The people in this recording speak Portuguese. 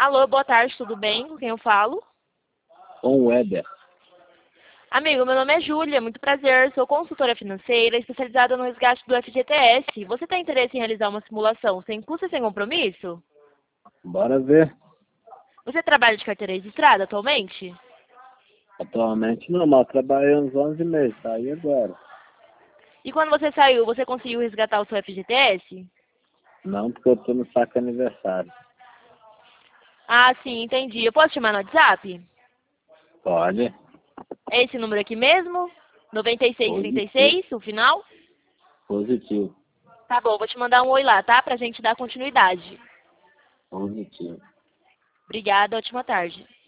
Alô, boa tarde, tudo bem? Com quem eu falo? Com o Weber. Amigo, meu nome é Júlia, muito prazer. Sou consultora financeira especializada no resgate do FGTS. Você tem interesse em realizar uma simulação sem custo e sem compromisso? Bora ver. Você trabalha de carteira registrada atualmente? Atualmente não, mas trabalhei uns 11 meses, tá aí agora. E quando você saiu, você conseguiu resgatar o seu FGTS? Não, porque eu tô no saco aniversário. Ah, sim, entendi. Eu posso te chamar no WhatsApp? Pode. É esse número aqui mesmo? Positivo. 9636, o final? Positivo. Tá bom, vou te mandar um oi lá, tá? Pra gente dar continuidade. Positivo. Obrigada, ótima tarde.